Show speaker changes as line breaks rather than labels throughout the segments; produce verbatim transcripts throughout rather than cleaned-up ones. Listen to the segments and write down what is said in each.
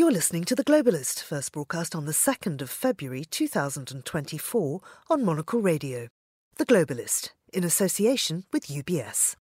You're listening to The Globalist, first broadcast on the second of February two thousand twenty-four on Monocle Radio. The Globalist, in association with U B S.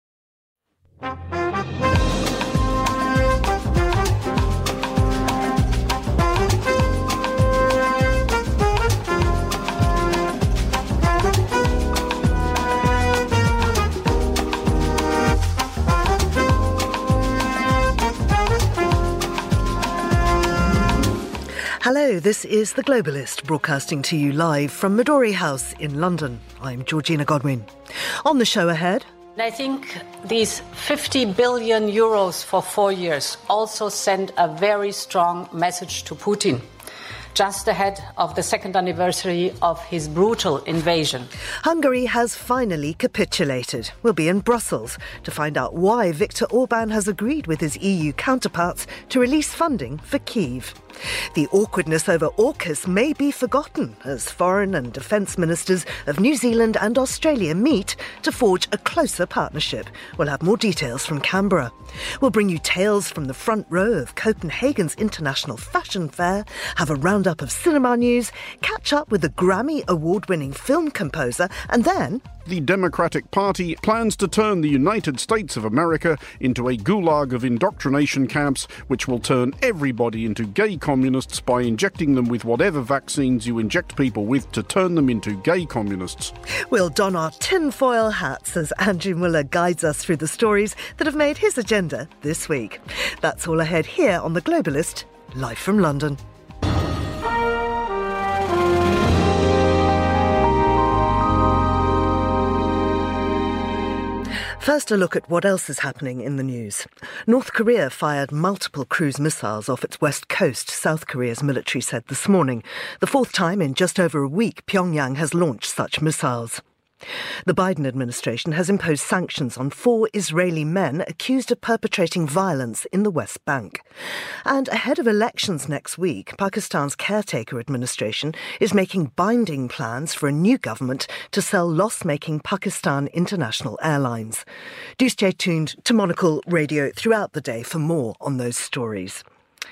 Hello, this is The Globalist, broadcasting to you live from Midori House in London. I'm Georgina Godwin. On the show ahead...
I think these fifty billion euros for four years also send a very strong message to Putin, just ahead of the second anniversary of his brutal invasion.
Hungary has finally capitulated. We'll be in Brussels to find out why Viktor Orban has agreed with his E U counterparts to release funding for Kyiv. The awkwardness over AUKUS may be forgotten as foreign and defence ministers of New Zealand and Australia meet to forge a closer partnership. We'll have more details from Canberra. We'll bring you tales from the front row of Copenhagen's International Fashion Fair, have a roundup of cinema news, catch up with the Grammy award-winning film composer, and then...
The Democratic Party plans to turn the United States of America into a gulag of indoctrination camps, which will turn everybody into gay communists by injecting them with whatever vaccines you inject people with to turn them into gay communists.
We'll don our tinfoil hats as Andrew Muller guides us through the stories that have made his agenda this week. That's all ahead here on The Globalist, live from London. First, a look at what else is happening in the news. North Korea fired multiple cruise missiles off its west coast, South Korea's military said this morning. The fourth time in just over a week Pyongyang has launched such missiles. The Biden administration has imposed sanctions on four Israeli men accused of perpetrating violence in the West Bank. And ahead of elections next week, Pakistan's caretaker administration is making binding plans for a new government to sell loss-making Pakistan International Airlines. Do stay tuned to Monocle Radio throughout the day for more on those stories.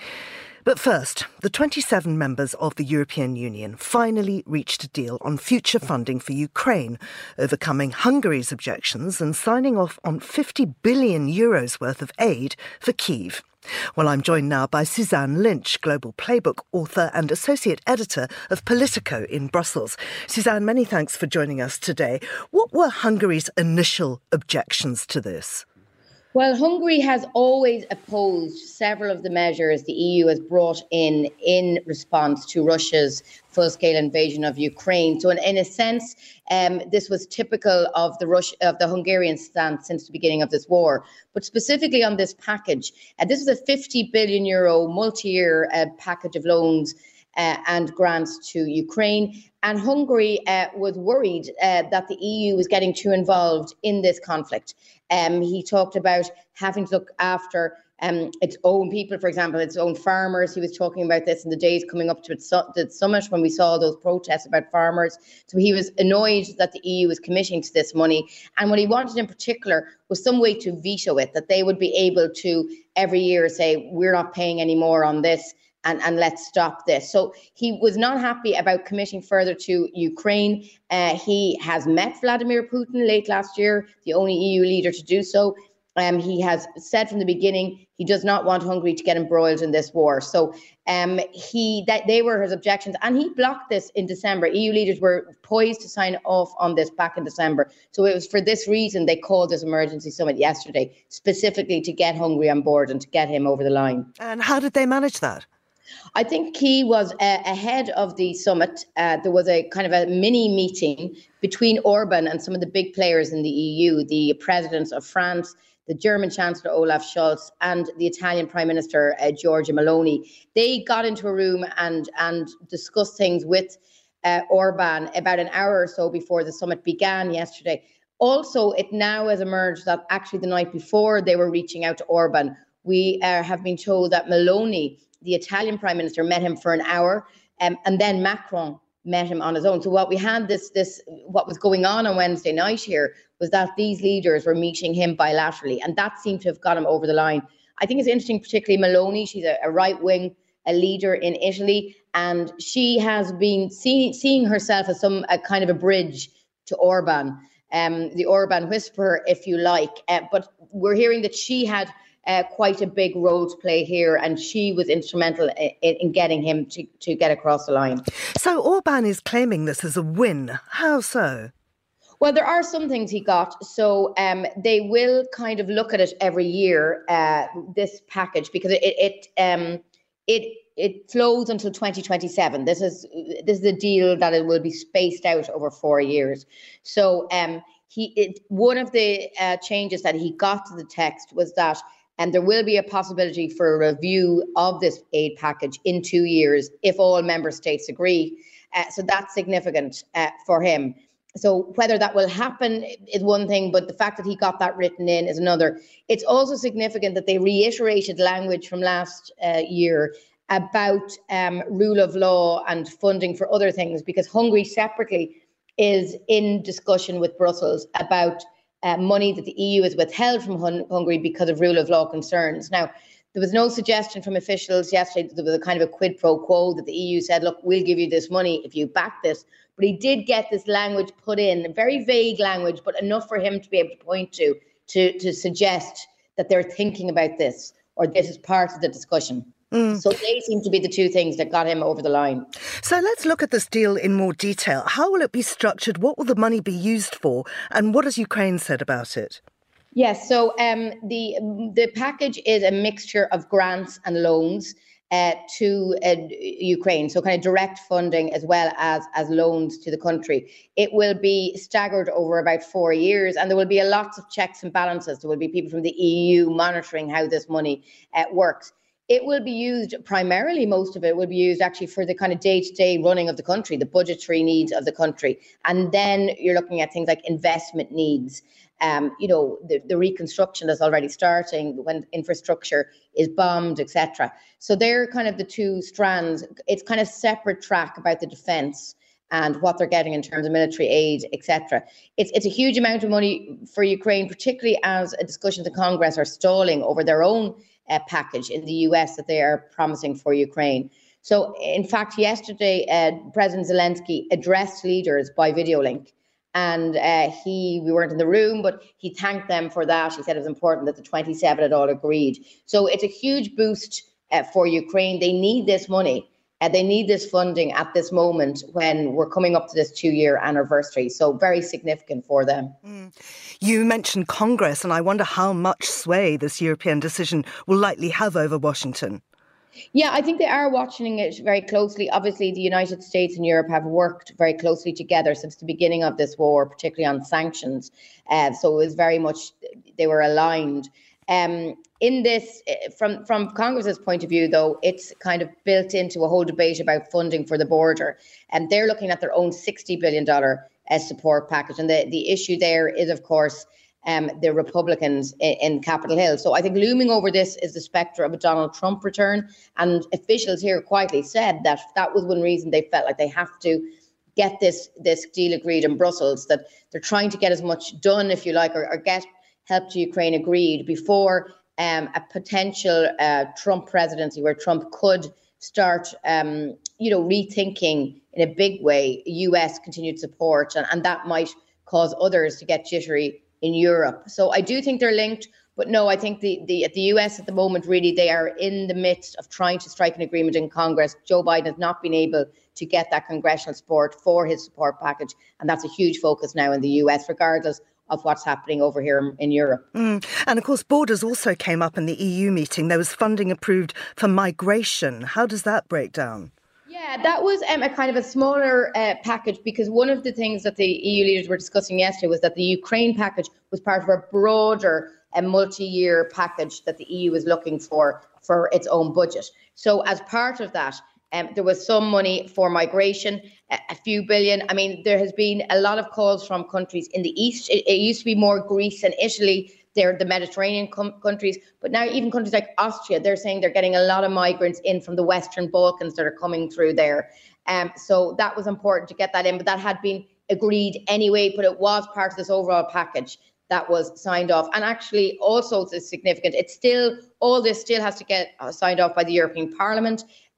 But first, the twenty-seven members of the European Union finally reached a deal on future funding for Ukraine, overcoming Hungary's objections and signing off on fifty billion euros worth of aid for Kyiv. Well, I'm joined now by Suzanne Lynch, Global Playbook author and associate editor of Politico in Brussels. Suzanne, many thanks for joining us today. What were Hungary's initial objections to this?
Well, Hungary has always opposed several of the measures the E U has brought in in response to Russia's full-scale invasion of Ukraine. So in, in a sense, um, this was typical of the Rush, of the Hungarian stance since the beginning of this war. But specifically on this package, uh, this is a fifty billion euro multi-year uh, package of loans uh, and grants to Ukraine. And Hungary uh, was worried uh, that the E U was getting too involved in this conflict. Um, he talked about having to look after um, its own people, for example, its own farmers. He was talking about this in the days coming up to its su- the summit when we saw those protests about farmers. So he was annoyed that the E U was committing to this money. And what he wanted in particular was some way to veto it, that they would be able to every year say, we're not paying any more on this. And, and let's stop this. So he was not happy about committing further to Ukraine. Uh, he has met Vladimir Putin late last year, the only E U leader to do so. Um, he has said from the beginning he does not want Hungary to get embroiled in this war. So um, he that they were his objections, and he blocked this in December. E U leaders were poised to sign off on this back in December. So it was for this reason they called this emergency summit yesterday, specifically to get Hungary on board and to get him over the line.
And how did they manage that?
I think he was uh, ahead of the summit. Uh, there was a kind of a mini meeting between Orban and some of the big players in the E U, the presidents of France, the German Chancellor Olaf Scholz, and the Italian Prime Minister uh, Giorgia Meloni. They got into a room and, and discussed things with uh, Orban about an hour or so before the summit began yesterday. Also, it now has emerged that actually the night before they were reaching out to Orban, we uh, have been told that Meloni, the Italian Prime Minister, met him for an hour, um, and then Macron met him on his own. So what we had this, this, what was going on on Wednesday night here was that these leaders were meeting him bilaterally, and that seemed to have got him over the line. I think it's interesting, particularly Meloni. She's a, a right-wing a leader in Italy, and she has been see, seeing herself as some a kind of a bridge to Orban, um, the Orban whisperer, if you like. Uh, but we're hearing that she had uh, quite a big role to play here, and she was instrumental in, in getting him to, to get across the line.
So Orban is claiming this as a win. How so?
Well, there are some things he got. So um, they will kind of look at it every year, uh, this package, because it it um, it it flows until twenty twenty-seven. This is this is a deal that it will be spaced out over four years. So um, he it, one of the uh, changes that he got to the text was that and there will be a possibility for a review of this aid package in two years if all member states agree. Uh, so that's significant uh, for him. So whether that will happen is one thing, but the fact that he got that written in is another. It's also significant that they reiterated language from last uh, year about um, rule of law and funding for other things, because Hungary separately is in discussion with Brussels about uh, money that the E U has withheld from Hun- Hungary because of rule of law concerns. Now, there was no suggestion from officials yesterday that there was a kind of a quid pro quo that the E U said, look, we'll give you this money if you back this. But he did get this language put in, very vague language, but enough for him to be able to point to, to, to suggest that they're thinking about this, or this is part of the discussion. Mm. So they seem to be the two things that got him over the line.
So let's look at this deal in more detail. How will it be structured? What will the money be used for? And what has Ukraine said about it?
Yes, so um, the the package is a mixture of grants and loans uh, to uh, Ukraine, so kind of direct funding as well as, as loans to the country. It will be staggered over about four years, and there will be a lots of checks and balances. There will be people from the E U monitoring how this money uh, works. It will be used primarily, most of it will be used actually for the kind of day-to-day running of the country, the budgetary needs of the country. And then you're looking at things like investment needs. Um, you know, the, the reconstruction that's already starting when infrastructure is bombed, et cetera. So they're kind of the two strands. It's kind of separate track about the defence and what they're getting in terms of military aid, et cetera. It's, it's a huge amount of money for Ukraine, particularly as discussions in Congress are stalling over their own uh, package in the U S that they are promising for Ukraine. So, in fact, yesterday, uh, President Zelensky addressed leaders by video link. And uh, he, we weren't in the room, but he thanked them for that. He said it was important that the twenty-seven had all agreed. So it's a huge boost uh, for Ukraine. They need this money. Uh, they need this funding at this moment when we're coming up to this two-year anniversary. So very significant for them.
Mm. You mentioned Congress, and I wonder how much sway this European decision will likely have over Washington.
Yeah, I think they are watching it very closely. Obviously, the United States and Europe have worked very closely together since the beginning of this war, particularly on sanctions. Uh, so it was very much, they were aligned. Um, in this, from, from Congress's point of view, though, it's kind of built into a whole debate about funding for the border. And they're looking at their own sixty billion dollars uh, support package. And the, the issue there is, of course, Um, the Republicans in, in Capitol Hill. So I think looming over this is the spectre of a Donald Trump return. And officials here quietly said that that was one reason they felt like they have to get this, this deal agreed in Brussels, that they're trying to get as much done, if you like, or, or get help to Ukraine agreed before um, a potential uh, Trump presidency where Trump could start, um, you know, rethinking in a big way U S continued support. And, and that might cause others to get jittery in Europe. So I do think they're linked, but no, I think the, the at the U S at the moment, really, they are in the midst of trying to strike an agreement in Congress. Joe Biden has not been able to get that congressional support for his support package, and that's a huge focus now in the U S, regardless of what's happening over here in Europe.
Mm. And of course, borders also came up in the E U meeting. There was funding approved for migration. How does that break down?
Yeah, that was um, a kind of a smaller uh, package, because one of the things that the E U leaders were discussing yesterday was that the Ukraine package was part of a broader a multi-year package that the E U was looking for for its own budget. So as part of that, um, there was some money for migration, a, a few billion. I mean, there has been a lot of calls from countries in the East. It, it used to be more Greece and Italy. They're the Mediterranean com- countries, but now even countries like Austria, they're saying they're getting a lot of migrants in from the Western Balkans that are coming through there. Um, so that was important to get that in, but that had been agreed anyway, but it was part of this overall package that was signed off. And actually also it's significant. It's still, all this still has to get uh, signed off by the European Parliament.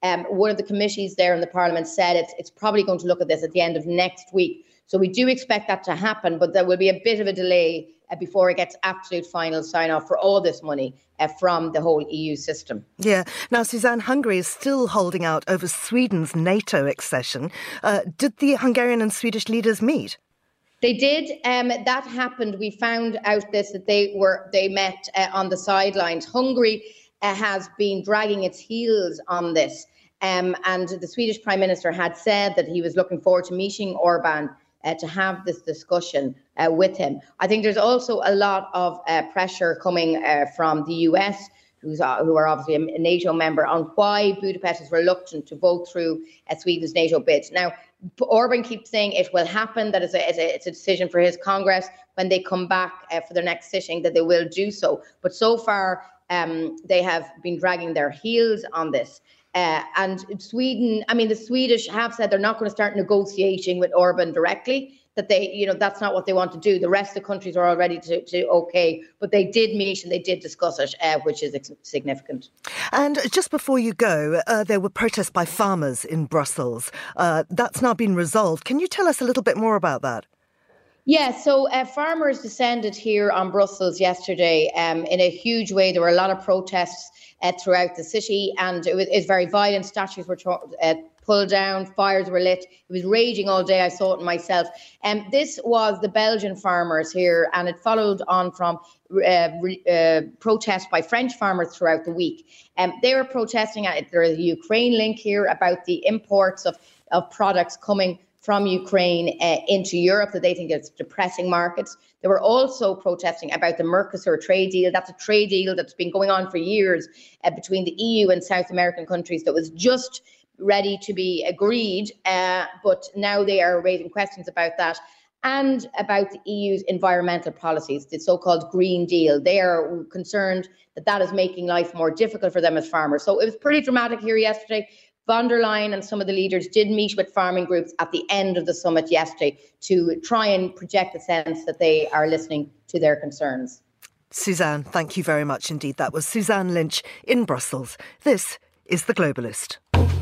Um, one of the committees there in the Parliament said it's, it's probably going to look at this at the end of next week. So we do expect that to happen, but there will be a bit of a delay uh, before it gets absolute final sign-off for all this money uh, from the whole E U system.
Yeah. Now, Suzanne, Hungary is still holding out over Sweden's NATO accession. Uh, did the Hungarian and Swedish leaders meet?
They did. Um, that happened. We found out this, that they were they met uh, on the sidelines. Hungary uh, has been dragging its heels on this. Um, and the Swedish Prime Minister had said that he was looking forward to meeting Orban Uh, to have this discussion uh, with him. I think there's also a lot of uh, pressure coming uh, from the U S, who's, uh, who are obviously a NATO member, on why Budapest is reluctant to vote through uh, Sweden's NATO bids. Now, Orban keeps saying it will happen, that it's a, it's a, it's a decision for his Congress when they come back uh, for their next sitting, that they will do so. But so far, um, they have been dragging their heels on this. Uh, and Sweden, I mean, the Swedish have said they're not going to start negotiating with Orban directly, that they, you know, that's not what they want to do. The rest of the countries are already to, to okay, but they did meet and they did discuss it, uh, which is significant.
And just before you go, uh, there were protests by farmers in Brussels. Uh, that's now been resolved. Can you tell us a little bit more about that?
Yeah, so uh, farmers descended here on Brussels yesterday um, in a huge way. There were a lot of protests uh, throughout the city, and it was, it was very violent. Statues were uh, pulled down, fires were lit. It was raging all day. I saw it myself. And um, this was the Belgian farmers here, and it followed on from uh, re, uh, protests by French farmers throughout the week. Um, they were protesting at there is a Ukraine link here about the imports of, of products coming from Ukraine uh, into Europe, that they think it's depressing markets. They were also protesting about the Mercosur trade deal. That's a trade deal that's been going on for years uh, between the E U and South American countries that was just ready to be agreed, uh, but now they are raising questions about that and about the E U's environmental policies, the so-called Green Deal. They are concerned that that is making life more difficult for them as farmers. So it was pretty dramatic here yesterday. Von der Leyen and some of the leaders did meet with farming groups at the end of the summit yesterday to try and project the sense that they are listening to their concerns.
Suzanne, thank you very much indeed. That was Suzanne Lynch in Brussels. This is The Globalist.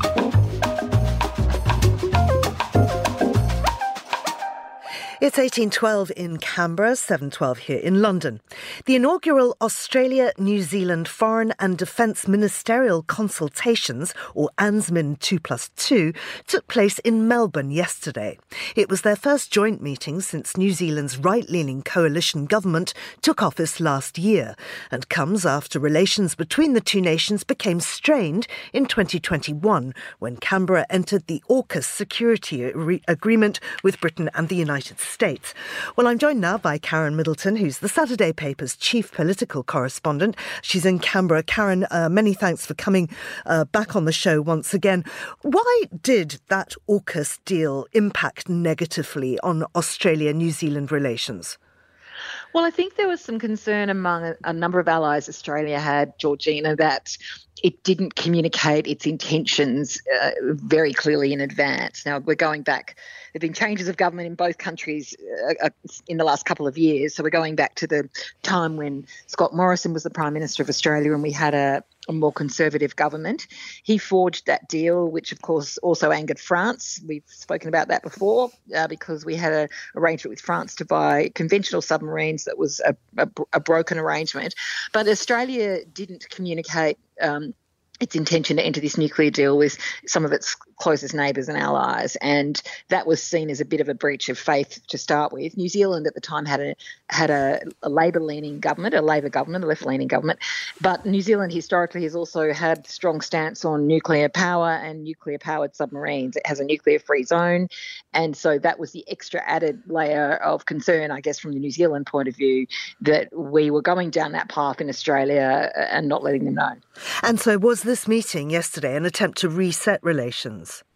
It's eighteen twelve in Canberra, seven twelve here in London. The inaugural Australia-New Zealand Foreign and Defence Ministerial Consultations, or ANZMIN two plus two, took place in Melbourne yesterday. It was their first joint meeting since New Zealand's right-leaning coalition government took office last year, and comes after relations between the two nations became strained in twenty twenty-one, when Canberra entered the AUKUS security re- agreement with Britain and the United States. States. Well, I'm joined now by Karen Middleton, who's the Saturday paper's chief political correspondent. She's in Canberra. Karen, uh, many thanks for coming uh, back on the show once again. Why did that AUKUS deal impact negatively on Australia-New Zealand relations?
Well, I think there was some concern among a, a number of allies Australia had, Georgina, that it didn't communicate its intentions uh, very clearly in advance. Now, we're going back, there have been changes of government in both countries uh, in the last couple of years. So we're going back to the time when Scott Morrison was the Prime Minister of Australia and we had a, a more conservative government. He forged that deal, which of course also angered France. We've spoken about that before uh, because we had an arrangement with France to buy conventional submarines that was a, a, a broken arrangement. But Australia didn't communicate um, its intention to enter this nuclear deal with some of its closest neighbours and allies, and that was seen as a bit of a breach of faith to start with. New Zealand at the time had a had a, a Labor-leaning government, a Labor government, a left-leaning government, but New Zealand historically has also had strong stance on nuclear power and nuclear-powered submarines. It has a nuclear-free zone, and so that was the extra added layer of concern, I guess, from the New Zealand point of view, that we were going down that path in Australia and not letting them know.
And so was this meeting yesterday an attempt to reset relations?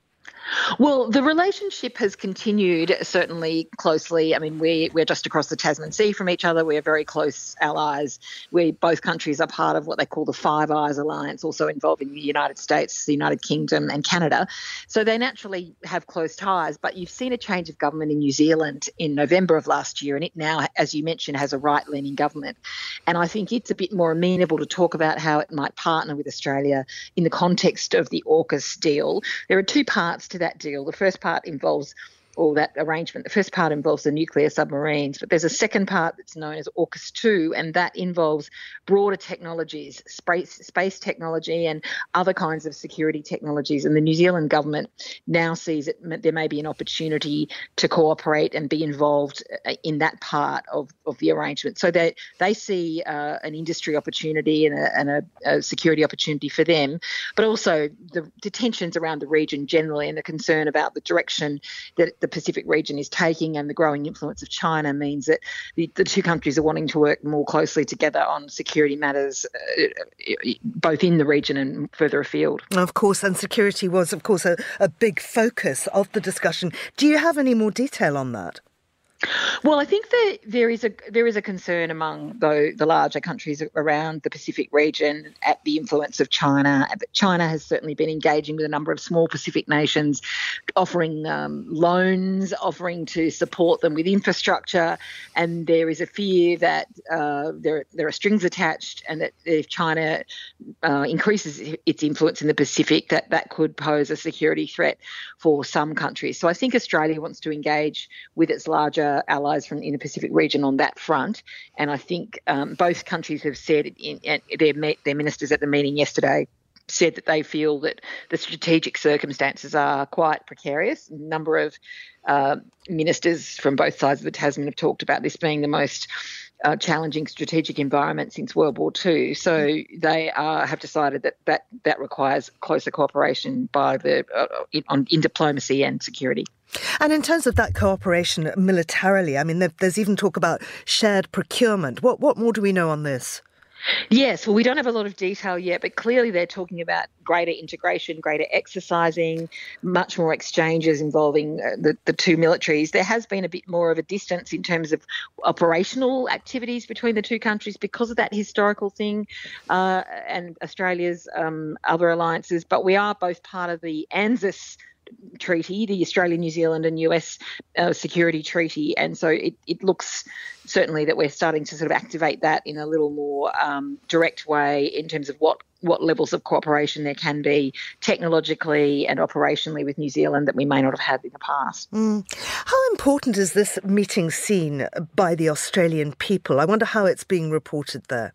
Well, the relationship has continued certainly closely. I mean, we, we're just across the Tasman Sea from each other. We're very close allies. We both countries are part of what they call the Five Eyes Alliance, also involving the United States, the United Kingdom and Canada. So they naturally have close ties. But you've seen a change of government in New Zealand in November of last year, and it now, as you mentioned, has a right-leaning government. And I think it's a bit more amenable to talk about how it might partner with Australia in the context of the AUKUS deal. There are two parts to that deal. The first part involves, or that arrangement, the first part involves the nuclear submarines, but there's a second part that's known as AUKUS two, and that involves broader technologies, space, space technology and other kinds of security technologies. And the New Zealand government now sees it there may be an opportunity to cooperate and be involved in that part of, of the arrangement. So they, they see uh, an industry opportunity and, a, and a, a security opportunity for them, but also the, the tensions around the region generally and the concern about the direction that the Pacific region is taking and the growing influence of China means that the, the two countries are wanting to work more closely together on security matters, uh, both in the region and further afield.
Of course, and security was, of course, a, a big focus of the discussion. Do you have any more detail on that?
Well, I think that there is a there is a concern among the, the larger countries around the Pacific region at the influence of China. China has certainly been engaging with a number of small Pacific nations, offering um, loans, offering to support them with infrastructure, and there is a fear that uh, there there are strings attached, and that if China uh, increases its influence in the Pacific, that that could pose a security threat for some countries. So I think Australia wants to engage with its larger allies from in the Pacific region on that front, and I think um, both countries have said in, in their their ministers at the meeting yesterday said that they feel that the strategic circumstances are quite precarious. A number of uh, ministers from both sides of the Tasman have talked about this being the most uh, challenging strategic environment since World War Two. So they are, have decided that that, that requires closer cooperation by the uh, in, on, in diplomacy and security.
And in terms of that cooperation militarily, I mean, there, there's even talk about shared procurement. What what more do we know on this?
Yes, well, we don't have a lot of detail yet, but clearly they're talking about greater integration, greater exercising, much more exchanges involving uh, the, the two militaries. There has been a bit more of a distance in terms of operational activities between the two countries because of that historical thing uh, and Australia's um, other alliances, but we are both part of the ANZUS treaty, the Australia, New Zealand and U S uh, security treaty. And so it, it looks certainly that we're starting to sort of activate that in a little more um, direct way in terms of what, what levels of cooperation there can be technologically and operationally with New Zealand that we may not have had in the past.
Mm. How important is this meeting seen by the Australian people? I wonder how it's being reported there.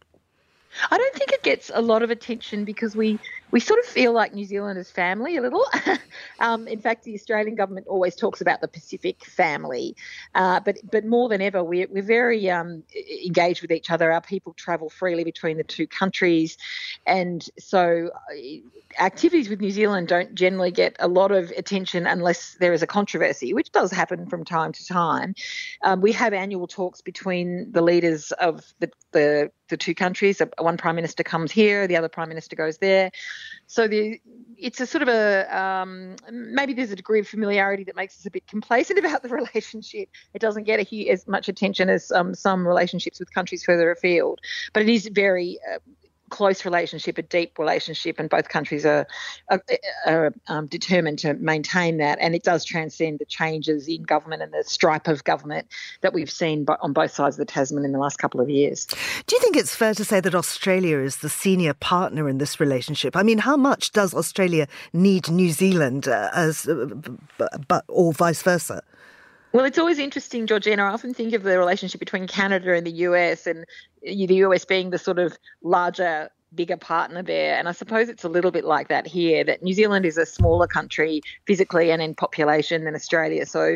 I don't think it gets a lot of attention because we, we sort of feel like New Zealand is family a little. um, in fact, the Australian government always talks about the Pacific family, uh, but but more than ever, we're, we're very um, engaged with each other. Our people travel freely between the two countries, and so activities with New Zealand don't generally get a lot of attention unless there is a controversy, which does happen from time to time. Um, we have annual talks between the leaders of the, the the two countries. One Prime Minister comes here, the other Prime Minister goes there. So the, it's a sort of a, um, maybe there's a degree of familiarity that makes us a bit complacent about the relationship. It doesn't get a, as much attention as um, some relationships with countries further afield. But it is very uh, close relationship, a deep relationship, and both countries are, are, are um, determined to maintain that. And it does transcend the changes in government and the stripe of government that we've seen on both sides of the Tasman in the last couple of years.
Do you think it's fair to say that Australia is the senior partner in this relationship? I mean, how much does Australia need New Zealand uh, as, uh, but, or vice versa?
Well, it's always interesting, Georgina. I often think of the relationship between Canada and the U S, and the U S being the sort of larger, bigger partner there. And I suppose it's a little bit like that here, that New Zealand is a smaller country physically and in population than Australia. So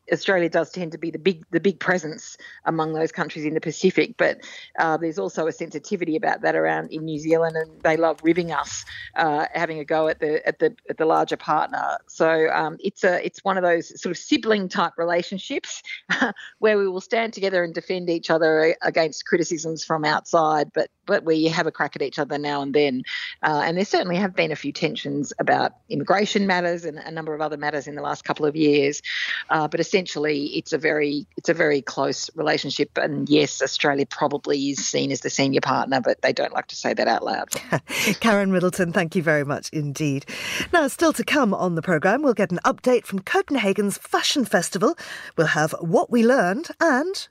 Australia does tend to be the big the big presence among those countries in the Pacific, but uh, there's also a sensitivity about that around in New Zealand, and they love ribbing us, uh, having a go at the at the at the larger partner. So um, it's a it's one of those sort of sibling type relationships where we will stand together and defend each other against criticisms from outside, but but where you have a crack at each other now and then. Uh, and there certainly have been a few tensions about immigration matters and a number of other matters in the last couple of years, uh, but essentially it's a very it's a very close relationship, and yes, Australia probably is seen as the senior partner, but they don't like to say that out loud.
Karen Middleton, thank you very much indeed. Now, still to come on the programme, we'll get an update from Copenhagen's Fashion Festival. We'll have what we learned and...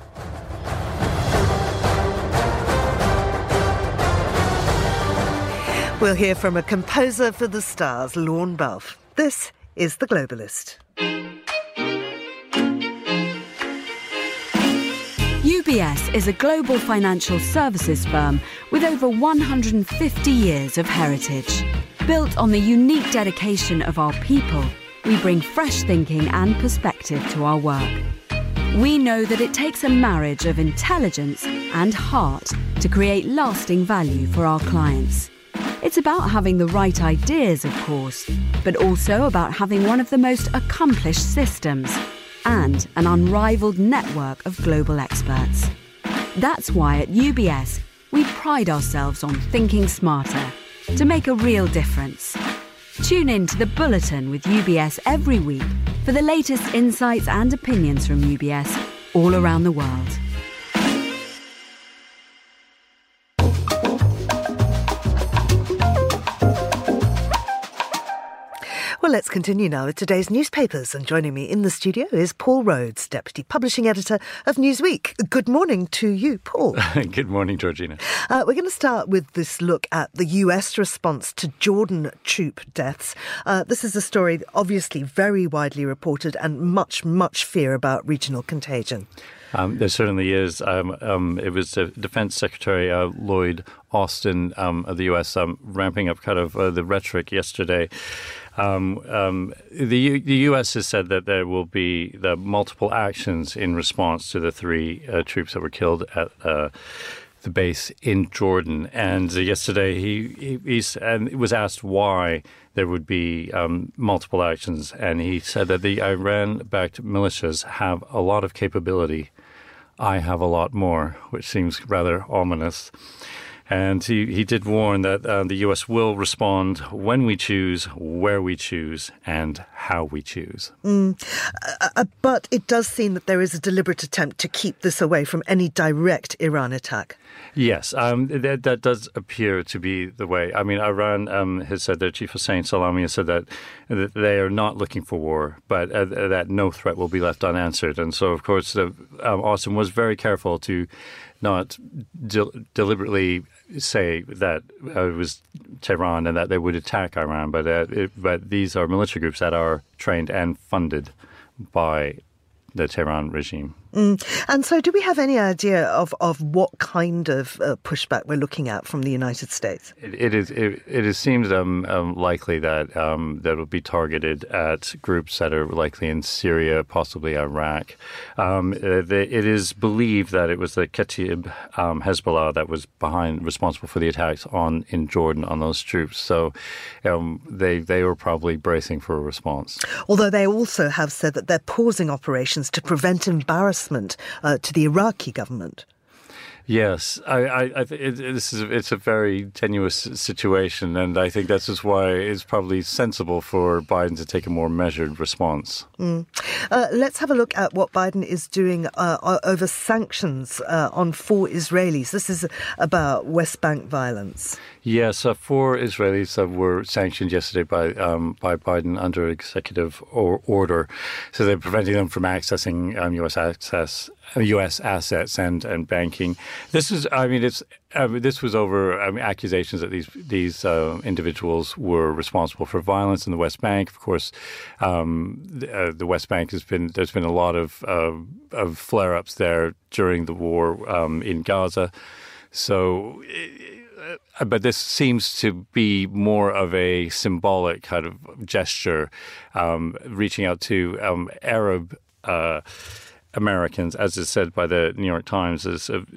we'll hear from a composer for the stars, Lorne Balfe. This is The Globalist.
U B S is a global financial services firm with over one hundred fifty years of heritage. Built on the unique dedication of our people, we bring fresh thinking and perspective to our work. We know that it takes a marriage of intelligence and heart to create lasting value for our clients. It's about having the right ideas, of course, but also about having one of the most accomplished systems and an unrivaled network of global experts. That's why at U B S, we pride ourselves on thinking smarter to make a real difference. Tune in to The Bulletin with U B S every week for the latest insights and opinions from U B S all around the world.
Well, let's continue now with today's newspapers. And joining me in the studio is Paul Rhodes, Deputy Publishing Editor of Newsweek. Good morning to you, Paul.
Good morning, Georgina.
Uh, we're going to start with this look at the U S response to Jordan troop deaths. Uh, this is a story obviously very widely reported and much, much fear about regional contagion.
Um, there certainly is. Um, um, it was uh, Defense Secretary uh, Lloyd Austin um, of the U S um, ramping up kind of uh, the rhetoric yesterday. Um, um, the, U- the U S has said that there will be the multiple actions in response to the three uh, troops that were killed at uh, the base in Jordan. And uh, yesterday he, he he's, and was asked why there would be um, multiple actions. And he said that the Iran-backed militias have a lot of capability. I have a lot more, which seems rather ominous. And he, he did warn that uh, the U S will respond when we choose, where we choose, and how we choose.
Mm. Uh, but it does seem that there is a deliberate attempt to keep this away from any direct Iran attack.
Yes, um, that, that does appear to be the way. I mean, Iran um, has said, their chief Hossein Salami has said that, that they are not looking for war, but uh, that no threat will be left unanswered. And so, of course, uh, um, Austin was very careful to not de- deliberately say that uh, it was Tehran and that they would attack Iran, but uh, it, but these are military groups that are trained and funded by the Tehran regime.
Mm. And so do we have any idea of, of what kind of uh, pushback we're looking at from the United States?
It, it is it, it is seems um, um, likely that um, that will be targeted at groups that are likely in Syria, possibly Iraq. Um, the, it is believed that it was the Kataib um, Hezbollah that was behind, responsible for the attacks on in Jordan on those troops. So um, they they were probably bracing for a response.
Although they also have said that they're pausing operations to prevent embarrassment Uh, to the Iraqi government.
Yes, I, I, I th- it, this is it's a very tenuous situation, and I think that's just why it's probably sensible for Biden to take a more measured response.
Mm. Uh, let's have a look at what Biden is doing uh, over sanctions uh, on four Israelis. This is about West Bank violence.
Yes, uh, four Israelis uh, were sanctioned yesterday by um, by Biden under executive or- order, so they're preventing them from accessing um, U S access. U S assets and, and banking. This is, I mean, it's uh, this was over I mean, accusations that these these uh, individuals were responsible for violence in the West Bank. Of course, um, the, uh, the West Bank has been there's been a lot of uh, of flare-ups there during the war um, in Gaza. So. Uh, But this seems to be more of a symbolic kind of gesture, um, reaching out to um, Arab uh, Americans, as is said by the New York Times, is uh,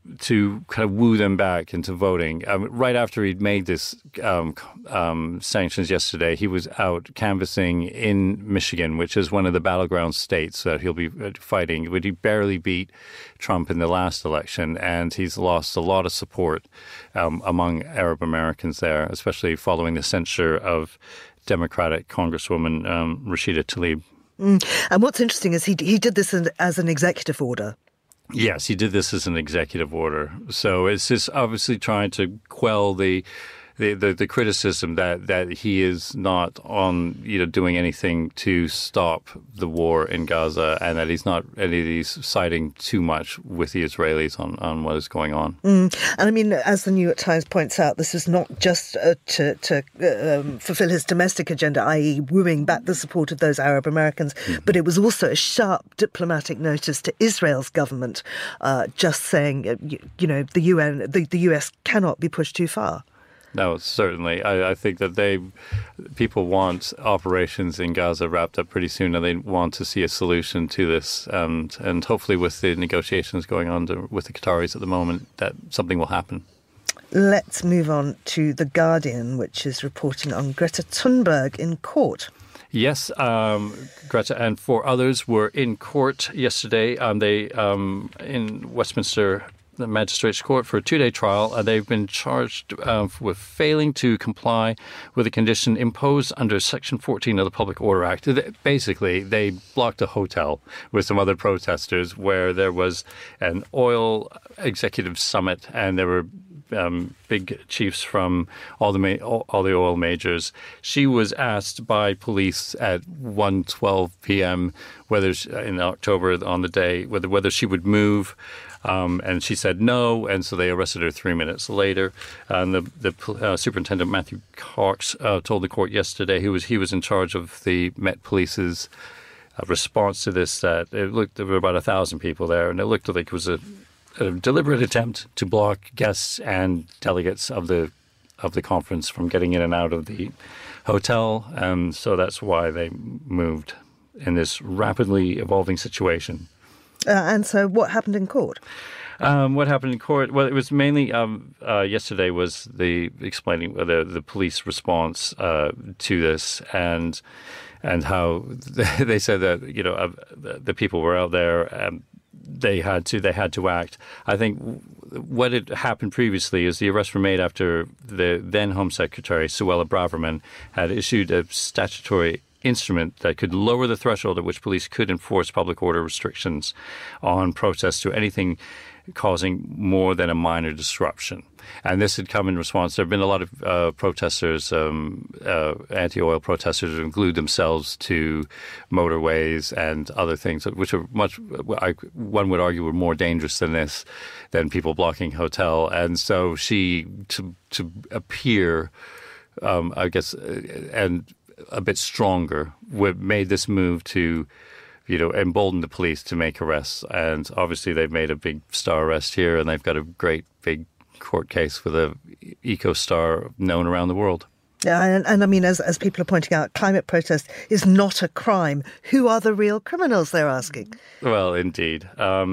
to kind of woo them back into voting. Um, right after he'd made this um, um, sanctions yesterday, he was out canvassing in Michigan, which is one of the battleground states that he'll be fighting. But he barely beat Trump in the last election, and he's lost a lot of support um, among Arab Americans there, especially following the censure of Democratic Congresswoman um, Rashida Tlaib.
Mm. And what's interesting is he he did this as an executive order.
Yes, he did this as an executive order. So it's just obviously trying to quell the the, the, the criticism that, that he is not on, you know, doing anything to stop the war in Gaza, and that he's not any of these siding too much with the Israelis on, on what is going on.
Mm. And I mean, as the New York Times points out, this is not just uh, to, to um, fulfill his domestic agenda, that is wooing back the support of those Arab Americans, mm-hmm. but it was also a sharp diplomatic notice to Israel's government, uh, just saying, uh, you, you know, the U N, the, the U S cannot be pushed too far.
No, certainly. I, I think that they, people want operations in Gaza wrapped up pretty soon, and they want to see a solution to this. And and hopefully, with the negotiations going on to, with the Qataris at the moment, that something will happen.
Let's move on to The Guardian, which is reporting on Greta Thunberg in court.
Yes, um, Greta and four others were in court yesterday. Um, they um, in Westminster. The Magistrates Court for a two-day trial. Uh, they've been charged uh, with failing to comply with a condition imposed under Section fourteen of the Public Order Act. Basically, they blocked a hotel with some other protesters where there was an oil executive summit, and there were um, big chiefs from all the ma- all, all the oil majors. She was asked by police at one twelve p.m. whether she, in October on the day whether whether she would move. Um, and she said no, and so they arrested her three minutes later. And the, the uh, Superintendent Matthew Cox uh, told the court yesterday, he was he was in charge of the Met Police's uh, response to this, that it looked there were about a thousand people there, and it looked like it was a, a deliberate attempt to block guests and delegates of the of the conference from getting in and out of the hotel, and so that's why they moved in this rapidly evolving situation.
Uh, and so what happened in court?
Um, what happened in court? Well, it was mainly um, uh, yesterday was the explaining the the police response uh, to this, and and how they said that, you know, uh, the people were out there. Um, they had to they had to act. I think what had happened previously is the arrests were made after the then Home Secretary Suella Braverman had issued a statutory instrument that could lower the threshold at which police could enforce public order restrictions on protests to anything causing more than a minor disruption. And this had come in response. There have been a lot of uh, protesters, um, uh, anti-oil protesters, who have glued themselves to motorways and other things, which are much, I, one would argue, were more dangerous than this, than people blocking hotel. And so she, to, to appear, um, I guess, and a bit stronger, made this move to, you know, embolden the police to make arrests. And obviously they've made a big star arrest here, and they've got a great big court case with a eco-star known around the world.
Yeah, and, and I mean, as as people are pointing out, climate protest is not a crime. Who are the real criminals, they're asking?
Well, indeed.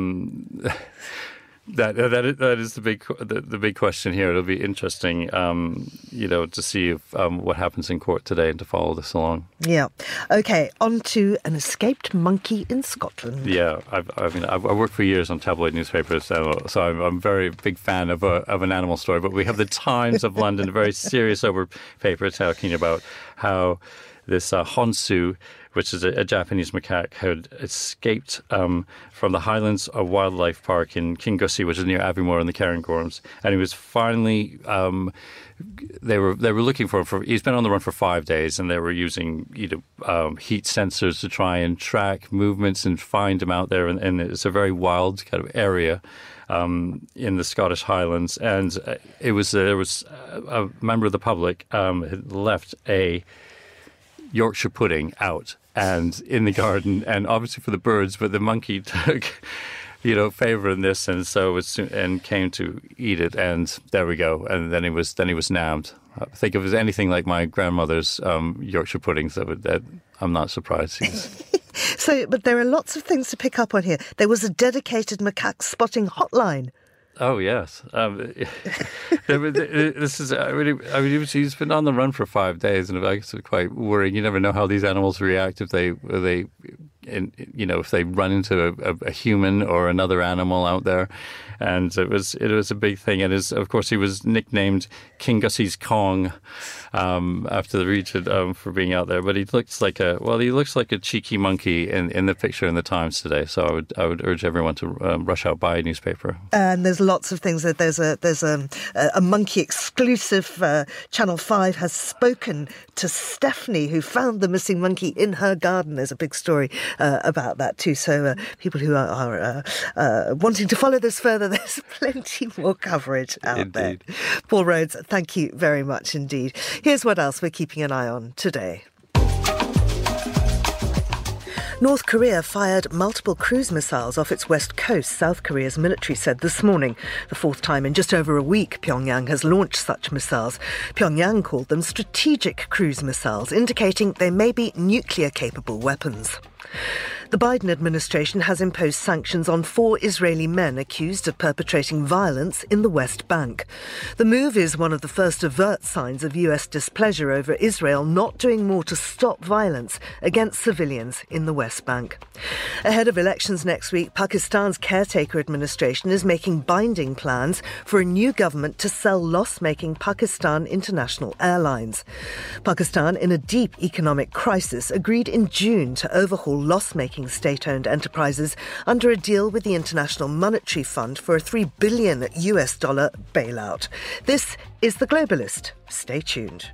Um That that is, that is the big the, the big question here. It'll be interesting, um, you know, to see if, um, what happens in court today and to follow this along.
Yeah. Okay. On to an escaped monkey in Scotland.
Yeah, I've, I mean, I've, I worked for years on tabloid newspapers, so, so I'm, I'm a very big fan of a of an animal story. But we have the Times of London, a very serious over paper, talking about how this uh, Honshu, which is a, a Japanese macaque, had escaped um, from the Highlands of Wildlife Park in Kingussie, which is near Aviemore in the Cairngorms, and he was finally. Um, they were they were looking for him for. He's been on the run for five days, and they were using, you know, um, heat sensors to try and track movements and find him out there. And, and it's a very wild kind of area um, in the Scottish Highlands, and it was uh, there was a, a member of the public um, had left a Yorkshire pudding out and in the garden, and obviously for the birds, but the monkey took, you know, favour in this, and so it was, and came to eat it, and there we go. And then he was then he was nabbed. I think if it was anything like my grandmother's um, Yorkshire puddings, that would that I'm not surprised. He's...
So, but there are lots of things to pick up on here. There was a dedicated macaque spotting hotline.
Oh yes, um, this is. I mean, I mean, he's been on the run for five days, and I guess it's quite worrying. You never know how these animals react if they, if they, in, you know, if they run into a, a human or another animal out there. And it was it was a big thing. And is of course he was nicknamed King Gussie's Kong um, after the region um, for being out there. But he looks like a well, he looks like a cheeky monkey in, in the picture in the Times today. So I would I would urge everyone to um, rush out buy a newspaper.
And there's lots of things. There's a there's a a monkey exclusive. Uh, Channel five has spoken to Stephanie, who found the missing monkey in her garden. There's a big story uh, about that too. So uh, people who are, are uh, uh, wanting to follow this further, there's plenty more coverage out
Indeed.
there. Paul Rhodes, thank you very much indeed. Here's what else we're keeping an eye on today. North Korea fired multiple cruise missiles off its west coast, South Korea's military said this morning. The fourth time in just over a week, Pyongyang has launched such missiles. Pyongyang called them strategic cruise missiles, indicating they may be nuclear-capable weapons. The Biden administration has imposed sanctions on four Israeli men accused of perpetrating violence in the West Bank. The move is one of the first overt signs of U S displeasure over Israel not doing more to stop violence against civilians in the West Bank. Ahead of elections next week, Pakistan's caretaker administration is making binding plans for a new government to sell loss-making Pakistan International Airlines. Pakistan, in a deep economic crisis, agreed in June to overhaul loss-making state-owned enterprises under a deal with the International Monetary Fund for a three billion U S dollar bailout. This is The Globalist. Stay tuned.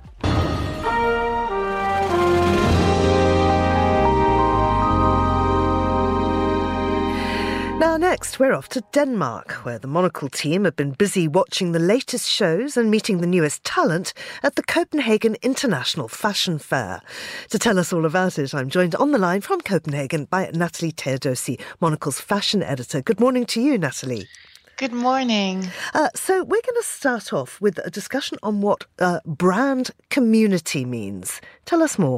Now next, we're off to Denmark, where the Monocle team have been busy watching the latest shows and meeting the newest talent at the Copenhagen International Fashion Fair. To tell us all about it, I'm joined on the line from Copenhagen by Natalie Theodosi, Monocle's fashion editor. Good morning to you, Natalie.
Good morning.
Uh, so we're going to start off with a discussion on what uh, brand community means. Tell us more.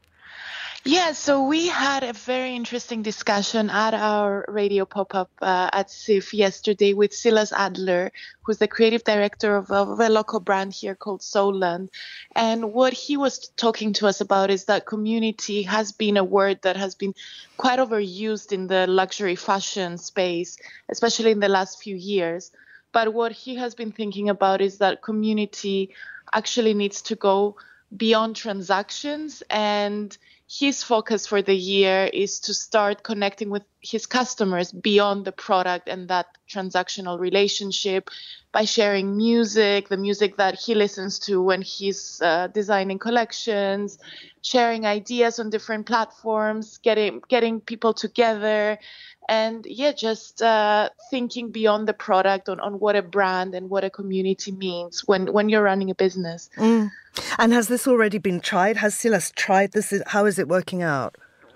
Yeah, so we had a very interesting discussion at our radio pop-up uh, at S I F yesterday with Silas Adler, who's the creative director of, of a local brand here called Solan. And what he was talking to us about is that community has been a word that has been quite overused in the luxury fashion space, especially in the last few years. But what he has been thinking about is that community actually needs to go beyond transactions, and his focus for the year is to start connecting with his customers beyond the product and that transactional relationship by sharing music, the music that he listens to when he's uh, designing collections, sharing ideas on different platforms, getting getting people together, and yeah, just uh, thinking beyond the product on, on what a brand and what a community means when, when you're running a business.
Mm. And has this already been tried? Has Silas tried this? How is it working out?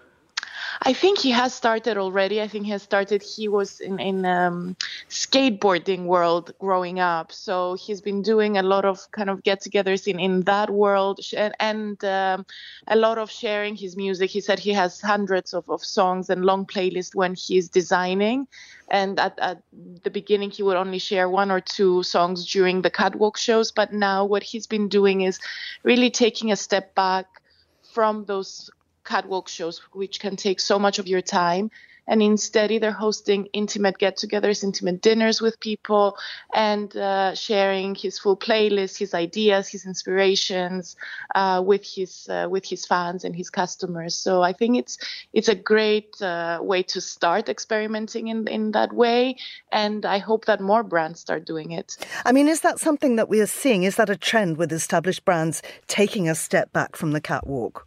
I think he has started already. I think he has started. He was in in um, skateboarding world growing up, so he's been doing a lot of kind of get-togethers in, in that world, and, and um, a lot of sharing his music. He said he has hundreds of, of songs and long playlists when he's designing. And at, at the beginning, he would only share one or two songs during the catwalk shows. But now what he's been doing is really taking a step back from those catwalk shows, which can take so much of your time, and instead either hosting intimate get-togethers, intimate dinners with people, and uh, sharing his full playlist, his ideas, his inspirations uh, with his uh, with his fans and his customers. So I think it's it's a great uh, way to start experimenting in in that way, and I hope that more brands start doing it.
I mean, is that something that we are seeing? Is that a trend with established brands taking a step back from the catwalk?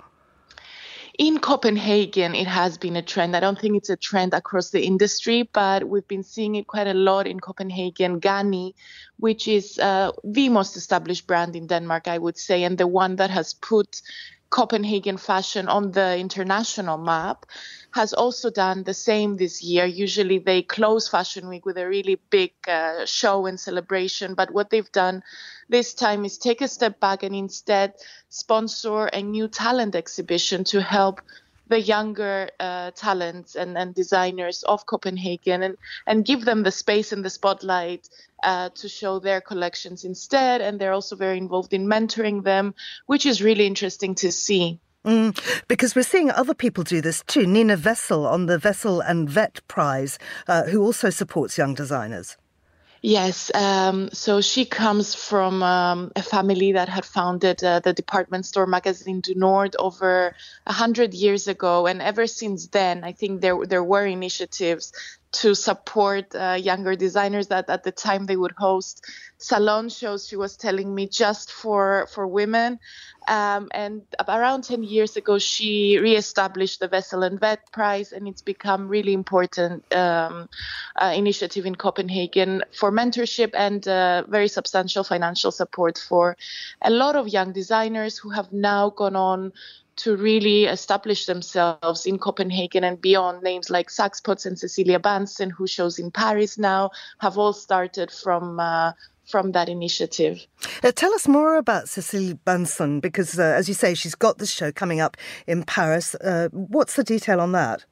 In Copenhagen, it has been a trend. I don't think it's a trend across the industry, but we've been seeing it quite a lot in Copenhagen. Ganni, which is uh, the most established brand in Denmark, I would say, and the one that has put Copenhagen fashion on the international map, has also done the same this year. Usually they close Fashion Week with a really big uh, show and celebration, but what they've done this time is take a step back and instead sponsor a new talent exhibition to help the younger uh, talents and, and designers of Copenhagen and, and give them the space and the spotlight uh, to show their collections instead. And they're also very involved in mentoring them, which is really interesting to see.
Mm, because we're seeing other people do this too. Nina Wessel on the Wessel and Vet Prize, uh, who also supports young designers.
Yes, um, so she comes from um, a family that had founded uh, the department store Magasin du Nord over a hundred years ago, and ever since then, I think there there were initiatives to support uh, younger designers that at the time they would host salon shows, she was telling me, just for, for women. Um, and around ten years ago, she reestablished the Wessel and Vet Prize, and it's become really important um, uh, initiative in Copenhagen for mentorship and uh, very substantial financial support for a lot of young designers who have now gone on to really establish themselves in Copenhagen and beyond. Names like Sax Potts and Cecilia Bansten, who shows in Paris now, have all started from uh, from that initiative.
Uh, tell us more about Cecilia Bansten, because, uh, as you say, she's got this show coming up in Paris. Uh, what's the detail on that?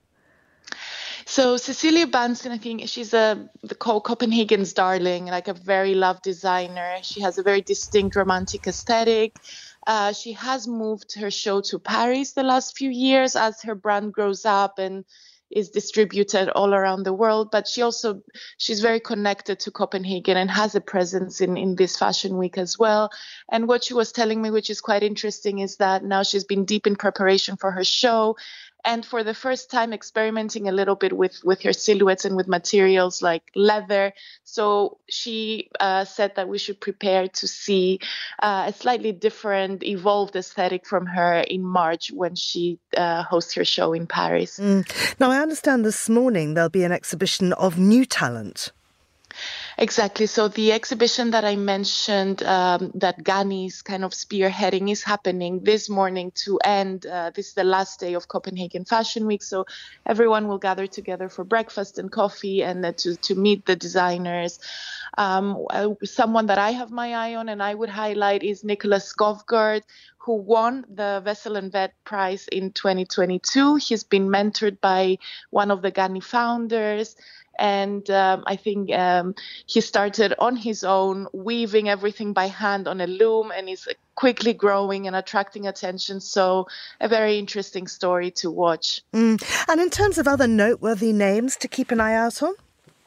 So Cecilia Bansten, I think she's a the Copenhagen's darling, like a very loved designer. She has a very distinct romantic aesthetic. Uh, she has moved her show to Paris the last few years as her brand grows up and is distributed all around the world. But she also, she's very connected to Copenhagen and has a presence in, in this fashion week as well. And what she was telling me, which is quite interesting, is that now she's been deep in preparation for her show. And for the first time experimenting a little bit with, with her silhouettes and with materials like leather. So she uh, said that we should prepare to see uh, a slightly different, evolved aesthetic from her in March when she uh, hosts her show in Paris.
Mm. Now, I understand this morning there'll be an exhibition of new talent.
Exactly. So the exhibition that I mentioned, um, that Gani's kind of spearheading, is happening this morning to end. Uh, this is the last day of Copenhagen Fashion Week. So everyone will gather together for breakfast and coffee and uh, to, to meet the designers. Um, uh, someone that I have my eye on and I would highlight is Nicholas Skovgaard, who won the Wessel and Vet Prize in twenty twenty-two. He's been mentored by one of the Gani founders. And um, I think um, he started on his own, weaving everything by hand on a loom, and is quickly growing and attracting attention. So a very interesting story to watch.
Mm. And in terms of other noteworthy names to keep an eye out on?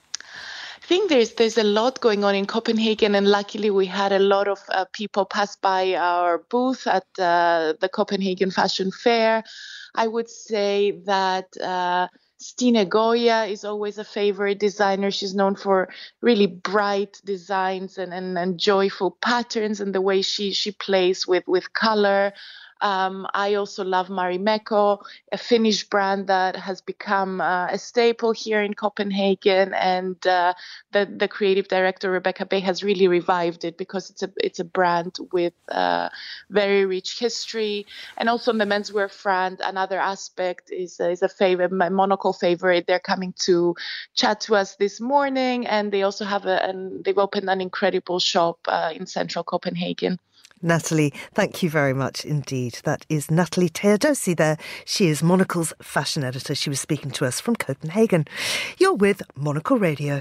I think there's there's a lot going on in Copenhagen, and luckily we had a lot of uh, people pass by our booth at uh, the Copenhagen Fashion Fair. I would say that uh, Stine Goya is always a favorite designer. She's known for really bright designs and, and, and joyful patterns and the way she, she plays with, with color. Um, I also love Marimekko, a Finnish brand that has become uh, a staple here in Copenhagen, and uh, the the creative director Rebecca Bay has really revived it because it's a it's a brand with uh, very rich history. And also on the menswear front, another aspect is is a favorite, my Monocle favorite. They're coming to chat to us this morning, and they also have a and they've opened an incredible shop uh, in central Copenhagen.
Natalie, thank you very much indeed. That is Natalie Teodosi there. She is Monocle's fashion editor. She was speaking to us from Copenhagen. You're with Monocle Radio.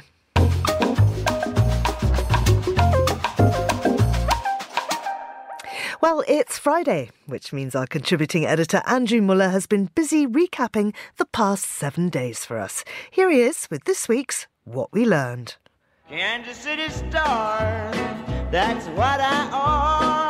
Well, it's Friday, which means our contributing editor Andrew Muller has been busy recapping the past seven days for us. Here he is with this week's What We Learned.
Kansas City Star, that's what I are.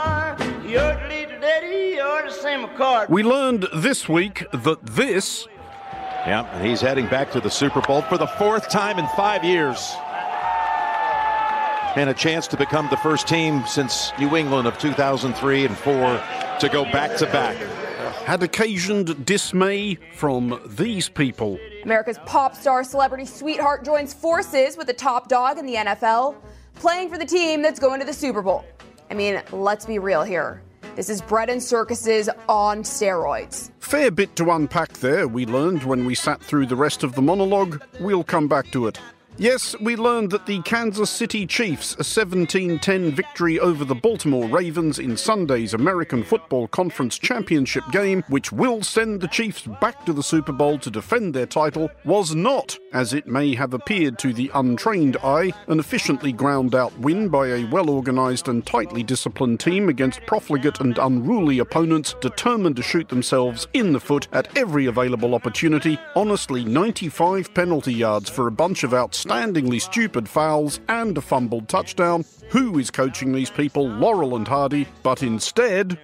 We learned this week that this...
Yeah, and he's heading back to the Super Bowl for the fourth time in five years. And a chance to become the first team since New England of two thousand three and four to go back-to-back.
Had occasioned dismay from these people.
America's pop star celebrity sweetheart joins forces with the top dog in the N F L, playing for the team that's going to the Super Bowl. I mean, let's be real here. This is bread and circuses on steroids.
Fair bit to unpack there, we learned when we sat through the rest of the monologue. We'll come back to it. Yes, we learned that the Kansas City Chiefs' seventeen ten victory over the Baltimore Ravens in Sunday's American Football Conference Championship game, which will send the Chiefs back to the Super Bowl to defend their title, was not, as it may have appeared to the untrained eye, an efficiently ground-out win by a well-organised and tightly disciplined team against profligate and unruly opponents determined to shoot themselves in the foot at every available opportunity. Honestly, ninety-five penalty yards for a bunch of outstanding Outstandingly stupid fouls and a fumbled touchdown. Who is coaching these people, Laurel and Hardy? But instead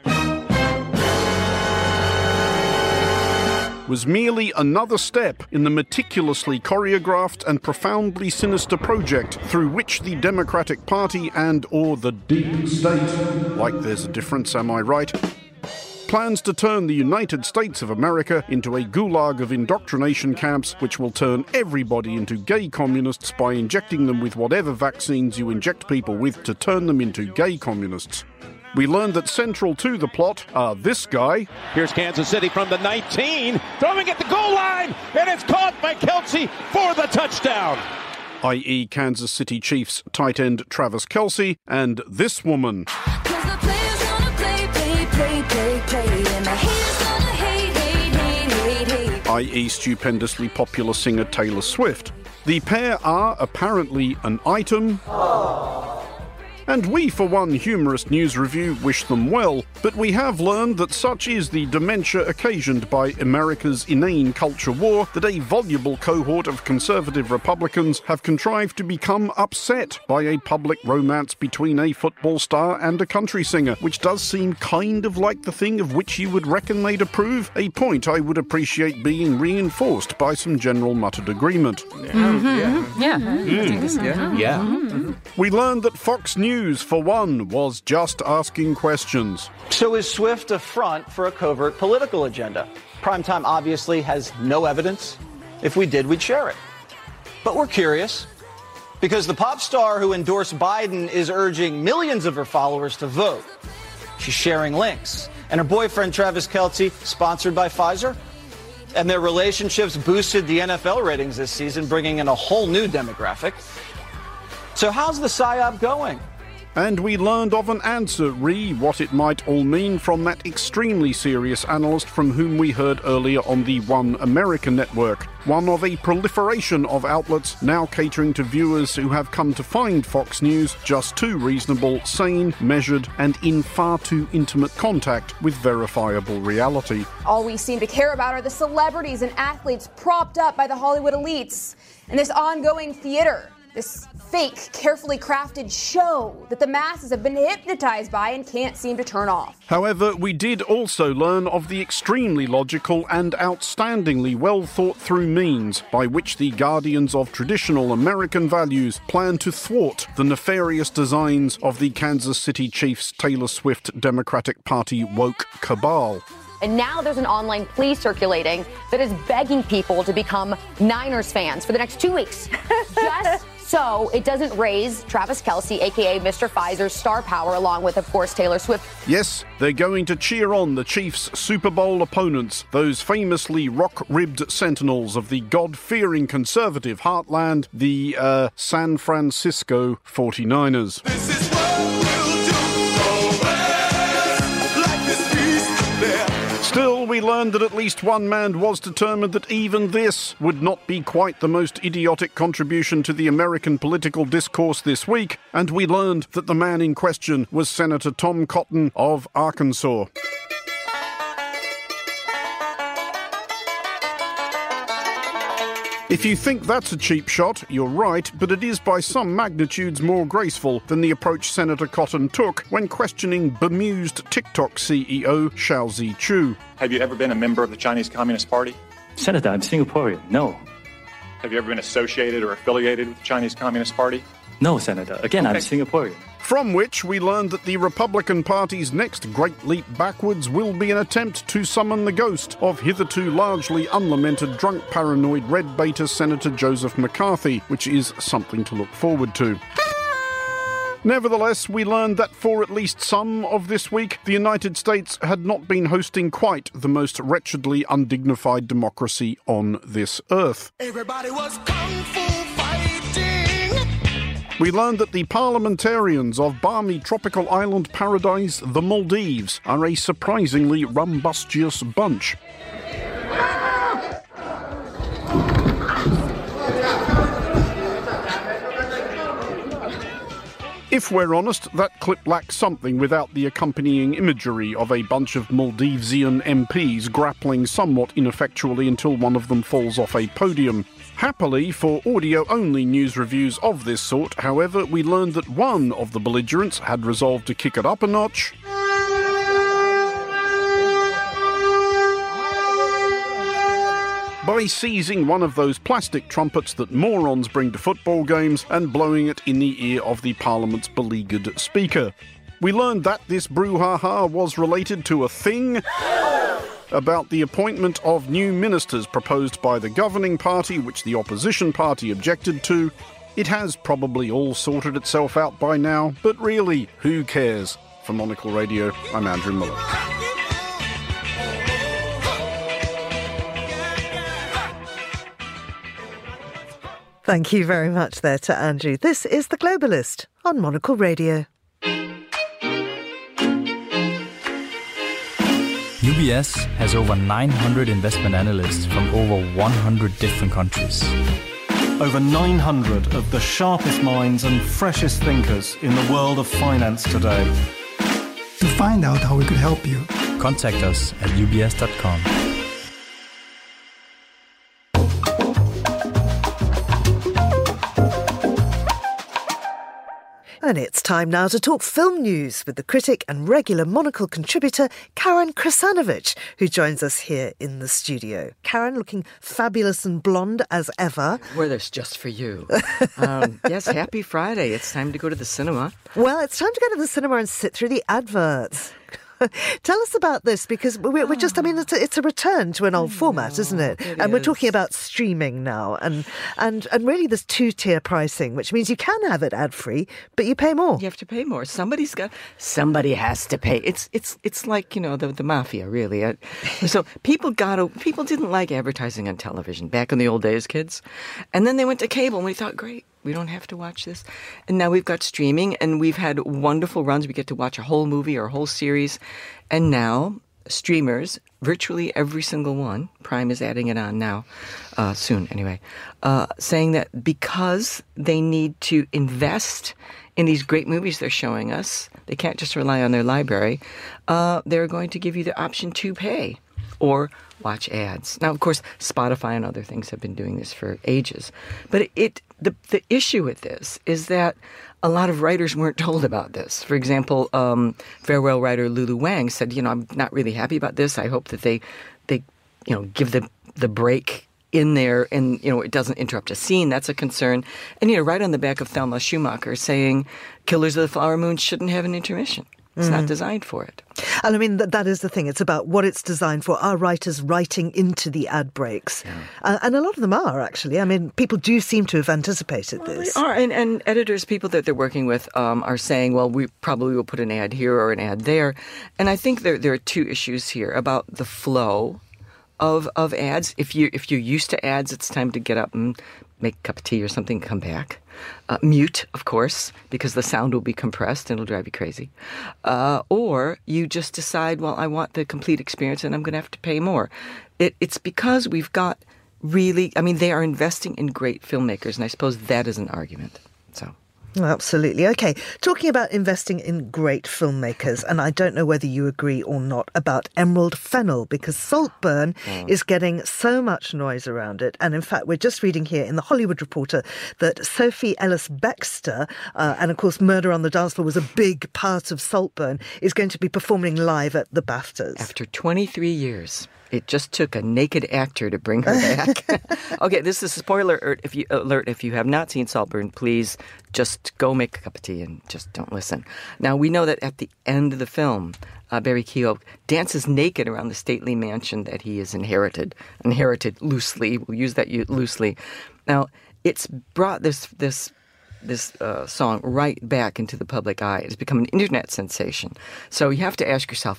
was merely another step in the meticulously choreographed and profoundly sinister project through which the Democratic Party and or the deep state, like there's a difference, am I right, plans to turn the United States of America into a gulag of indoctrination camps which will turn everybody into gay communists by injecting them with whatever vaccines you inject people with to turn them into gay communists. We learned that central to the plot are this guy.
Here's Kansas City from the nineteen, throwing at the goal line, and it's caught by Kelce for the touchdown.
that is. Kansas City Chiefs tight end Travis Kelce, and this woman. that is stupendously popular singer Taylor Swift. The pair are apparently an item. And we, for one humorous news review, wish them well, but we have learned that such is the dementia occasioned by America's inane culture war that a voluble cohort of conservative Republicans have contrived to become upset by a public romance between a football star and a country singer, which does seem kind of like the thing of which you would reckon they'd approve, a point I would appreciate being reinforced by some general muttered agreement.
Mm-hmm. Yeah. Yeah.
Mm.
Yeah. Yeah.
Mm-hmm. We learned that Fox News News, for one, was just asking questions.
So is Swift a front for a covert political agenda? Primetime obviously has no evidence. If we did, we'd share it. But we're curious, because the pop star who endorsed Biden is urging millions of her followers to vote. She's sharing links. And her boyfriend, Travis Kelce, sponsored by Pfizer. And their relationships boosted the N F L ratings this season, bringing in a whole new demographic. So how's the psyop going?
And we learned of an answer, re what it might all mean, from that extremely serious analyst from whom we heard earlier on the One America network, one of a proliferation of outlets now catering to viewers who have come to find Fox News just too reasonable, sane, measured, and in far too intimate contact with verifiable reality.
All we seem to care about are the celebrities and athletes propped up by the Hollywood elites and this ongoing theater. This fake, carefully crafted show that the masses have been hypnotized by and can't seem to turn off.
However, we did also learn of the extremely logical and outstandingly well thought through means by which the guardians of traditional American values plan to thwart the nefarious designs of the Kansas City Chiefs Taylor Swift Democratic Party woke cabal.
And now there's an online plea circulating that is begging people to become Niners fans for the next two weeks. Just so it doesn't raise Travis Kelce, a k a. Mister Pfizer's star power, along with, of course, Taylor Swift.
Yes, they're going to cheer on the Chiefs' Super Bowl opponents, those famously rock-ribbed sentinels of the God-fearing conservative heartland, the uh, San Francisco forty-niners. This is what we'll do. Still, we learned that at least one man was determined that even this would not be quite the most idiotic contribution to the American political discourse this week, and we learned that the man in question was Senator Tom Cotton of Arkansas. If you think that's a cheap shot, you're right, but it is by some magnitudes more graceful than the approach Senator Cotton took when questioning bemused TikTok C E O Shao Zi-Chew.
Have you ever been a member of the Chinese Communist Party?
Senator, I'm Singaporean. No.
Have you ever been associated or affiliated with the Chinese Communist Party?
No, Senator. Again, okay. I'm Singaporean.
From which we learned that the Republican Party's next great leap backwards will be an attempt to summon the ghost of hitherto largely unlamented drunk paranoid red baiter Senator Joseph McCarthy, which is something to look forward to. Nevertheless, we learned that for at least some of this week, the United States had not been hosting quite the most wretchedly undignified democracy on this earth.
Everybody was kung fu fighting.
We learned that the parliamentarians of balmy tropical island paradise, the Maldives, are a surprisingly rumbustious bunch. If we're honest, that clip lacks something without the accompanying imagery of a bunch of Maldivesian M Ps grappling somewhat ineffectually until one of them falls off a podium. Happily, for audio-only news reviews of this sort, however, we learned that one of the belligerents had resolved to kick it up a notch by seizing one of those plastic trumpets that morons bring to football games and blowing it in the ear of the Parliament's beleaguered Speaker. We learned that this brouhaha was related to a thing about the appointment of new ministers proposed by the governing party, which the opposition party objected to. It has probably all sorted itself out by now, but really, who cares? For Monocle Radio, I'm Andrew Muller.
Thank you very much there to Andrew. This is The Globalist on Monocle Radio.
U B S has over nine hundred investment analysts from over one hundred different countries.
Over nine hundred of the sharpest minds and freshest thinkers in the world of finance today.
To find out how we could help you,
contact us at U B S dot com.
And it's time now to talk film news with the critic and regular Monocle contributor Karen Krasanovic, who joins us here in the studio. Karen, looking fabulous and blonde as ever.
Wear this just for you. um, yes, happy Friday. It's time to go to the cinema.
Well, it's time to go to the cinema and sit through the adverts. Tell us about this, because we're, we're just, I mean, it's a, it's a return to an old format, isn't it?
it
and we're
is.
talking about streaming now. And, and, and really there's two-tier pricing, which means you can have it ad-free, but you pay more.
You have to pay more. Somebody's got, somebody has to pay. It's it's it's like, you know, the, the mafia, really. Uh, so people got to, people didn't like advertising on television back in the old days, kids. And then they went to cable and we thought, great. We don't have to watch this. And now we've got streaming, and we've had wonderful runs. We get to watch a whole movie or a whole series. And now streamers, virtually every single one, Prime is adding it on now, uh, soon anyway, uh, saying that because they need to invest in these great movies they're showing us, they can't just rely on their library, uh, they're going to give you the option to pay or watch ads. Now, of course, Spotify and other things have been doing this for ages. But it, it the the issue with this is that a lot of writers weren't told about this. For example, um, farewell writer Lulu Wang said, you know, I'm not really happy about this. I hope that they, they you know, give the the break in there and, you know, it doesn't interrupt a scene. That's a concern. And, you know, right on the back of Thelma Schumacher saying Killers of the Flower Moon shouldn't have an intermission. It's mm. not designed for it.
And I mean, that, that is the thing. It's about what it's designed for. Are writers writing into the ad breaks? Yeah. Uh, and a lot of them are, actually. I mean, people do seem to have anticipated
well,
this.
They are. And, and editors, people that they're working with, um, are saying, well, we probably will put an ad here or an ad there. And I think there there are two issues here about the flow of of ads. If you if you're used to ads, it's time to get up and make a cup of tea or something, come back. Uh, mute, of course, because the sound will be compressed and it'll drive you crazy. Uh, or you just decide, well, I want the complete experience and I'm going to have to pay more. It, it's because we've got really, I mean, they are investing in great filmmakers, and I suppose that is an argument. So.
Absolutely. Okay, talking about investing in great filmmakers, and I don't know whether you agree or not about Emerald Fennell, because Saltburn oh. is getting so much noise around it. And in fact, we're just reading here in The Hollywood Reporter that Sophie Ellis-Bextor, uh, and of course Murder on the Dance Floor was a big part of Saltburn, is going to be performing live at the BAFTAs.
After twenty-three years. It just took a naked actor to bring her back. Okay, this is a spoiler alert. If you alert, if you have not seen Saltburn, please just go make a cup of tea and just don't listen. Now, we know that at the end of the film, uh, Barry Keogh dances naked around the stately mansion that he has inherited. Inherited loosely. We'll use that loosely. Now, it's brought this this this uh, song right back into the public eye. It's become an internet sensation. So you have to ask yourself,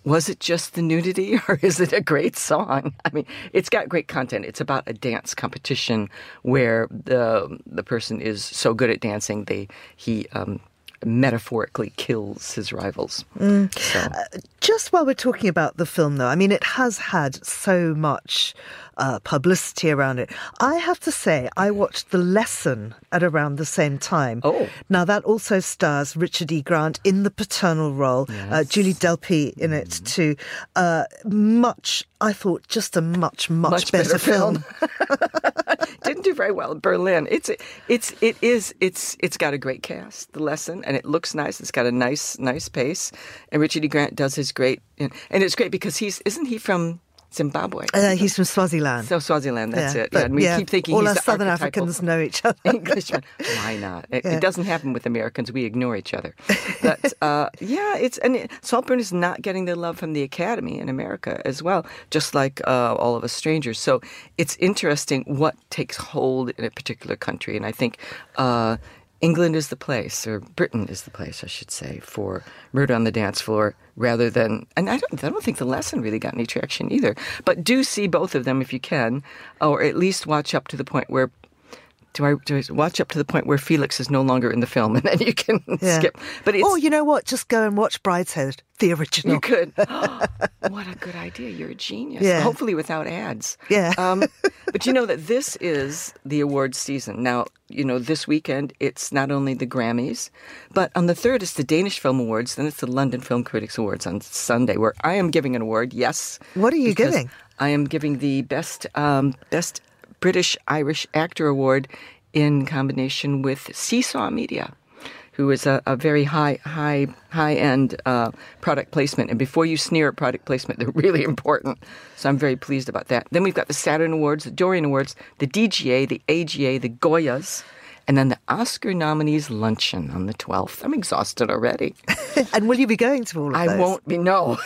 was it just the nudity or is it a great song? I mean, it's got great content. It's about a dance competition where the the person is so good at dancing, they he um, metaphorically kills his rivals.
Mm.
So.
Uh, just while we're talking about the film, though, I mean, it has had so much uh, publicity around it. I have to say, I watched The Lesson at around the same time.
Oh.
Now, that also stars Richard E. Grant in the paternal role,
Yes.
uh, Julie Delpy in it
Mm.
too. Uh, much, I thought, just a much, much,
Much
better,
better
film.
film. Didn't do very well in Berlin. It's it's it is it's it's got a great cast, The Lesson, and it looks nice. It's got a nice nice pace, and Richard E. Grant does his great, and, and it's great because he's isn't he from Zimbabwe?
Uh, he's from Swaziland.
So Swaziland, that's
Yeah,
it.
but
Yeah, and we
yeah,
keep thinking
all
he's
our
the
Southern
archetypal
Africans know each other.
Englishman. Why not? It,
Yeah.
it doesn't happen with Americans. We ignore each other. But uh, yeah, it's and it, Saltburn is not getting the love from the Academy in America as well, just like uh, All of Us Strangers. So it's interesting what takes hold in a particular country, and I think. Uh, England is the place, or Britain is the place, I should say, for Murder on the Dance Floor, rather than, and I don't, I don't think The Lesson really got any traction either. But do see both of them if you can, or at least watch up to the point where, do I, do I watch up to the point where Felix is no longer in the film, and then you can
Yeah.
skip. But it's,
Or, you know what? Just go and watch Brideshead, the original.
you could. What a good idea! You're a genius.
Yeah.
Hopefully without ads.
Yeah.
Um, but you know that this is the awards season now. You know, this weekend it's not only the Grammys, but on the third it's the Danish Film Awards. Then it's the London Film Critics Awards on Sunday, where I am giving an award. Yes.
What are you
because
giving?
I am giving the best um, best British Irish Actor Award in combination with Seesaw Media, who is a, a very high, high, high-end uh, product placement. And before you sneer at product placement, they're really important. So I'm very pleased about that. Then we've got the Saturn Awards, the Dorian Awards, the D G A, the A G A, the Goyas, and then the Oscar nominees luncheon on the twelfth. I'm exhausted already.
And will you be going to all of
I
those?
won't be, no.